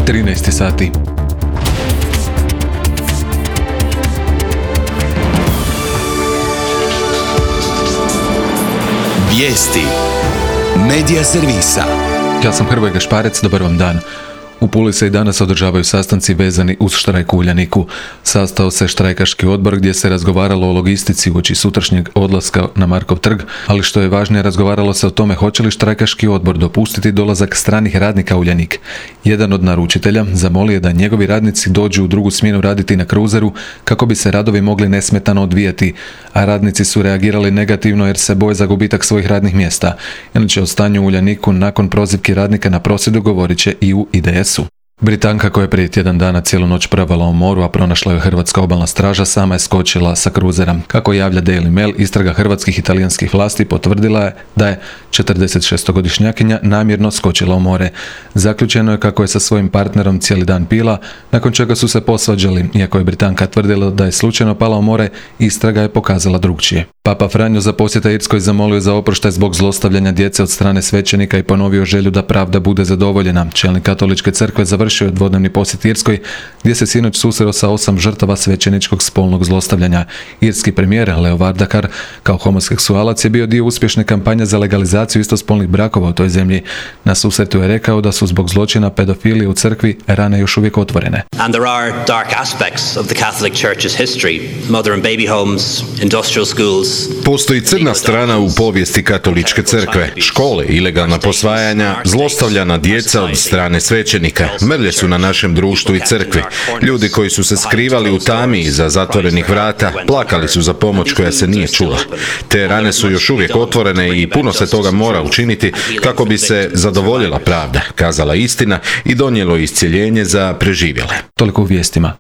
13 sati. Vijesti Medija servisa. Ja sam Hrvoje Gašparec, dobar vam dan. U Puli se i danas održavaju sastanci vezani uz štrajk u Uljaniku. Sastao se štrajkaški odbor gdje se razgovaralo o logistici uoči sutrašnjeg odlaska na Markov trg, ali što je važnije, razgovaralo se o tome hoće li štrajkaški odbor dopustiti dolazak stranih radnika u Uljanik. Jedan od naručitelja zamolio je da njegovi radnici dođu u drugu smjenu raditi na kruzeru kako bi se radovi mogli nesmetano odvijati, a radnici su reagirali negativno jer se boje za gubitak svojih radnih mjesta. Inače, o stanju u Uljaniku nakon prozivki radnika na prosvjedu govorit će i u IDS-u. Britanka koja je prije tjedan dana cijelu noć pravala u moru, a pronašla je Hrvatska obalna straža, sama je skočila sa kruzera. Kako javlja Daily Mail, istraga hrvatskih i italijanskih vlasti potvrdila je da je 46-godišnjakinja namjerno skočila u more. Zaključeno je kako je sa svojim partnerom cijeli dan pila, nakon čega su se posvađali. Iako je Britanka tvrdila da je slučajno pala u more, istraga je pokazala drugčije. Papa Franjo za posjeta Irskoj zamolio za oproštaj zbog zlostavljanja djece od strane svećenika i ponovio želju da pravda bude zadovoljena. Čelnik katoličke crkve završio je dvodnevni posjet Irskoj, gdje se sinoć susreo sa 8 žrtava svećeničkog spolnog zlostavljanja. Irski premijer Leo Varadkar kao homoseksualac je bio dio uspješne kampanje za legalizaciju istospolnih brakova u toj zemlji. Na susretu je rekao da su zbog zločina pedofilije u crkvi rane još uvijek otvorene. And there are dark aspects of the Catholic Church's history, mother and baby homes, industrial schools. Postoji crna strana u povijesti katoličke crkve, škole, ilegalna posvajanja, zlostavljana djeca od strane svećenika. Mrlje su na našem društvu i crkvi. Ljudi koji su se skrivali u tami iza zatvorenih vrata, plakali su za pomoć koja se nije čula. Te rane su još uvijek otvorene i puno se toga mora učiniti kako bi se zadovoljila pravda, kazala istina i donijelo iscjeljenje za preživjele. Toliko u vijestima.